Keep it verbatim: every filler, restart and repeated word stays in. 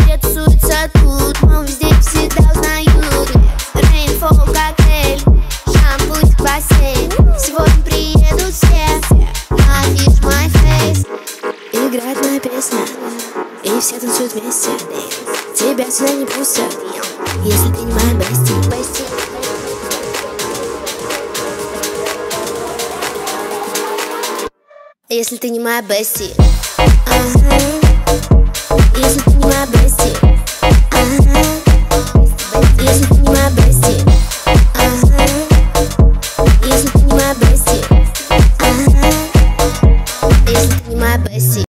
все тусуются тут, но везде всегда узнают. Рейнфол, коктейль, шампунь, бассейн. Сегодня приедут все на Fish My Face. Играет моя песня, и все танцуют вместе. Тебя сюда не пустят, если ты не моя бести. Если ты не моя бести. Ага.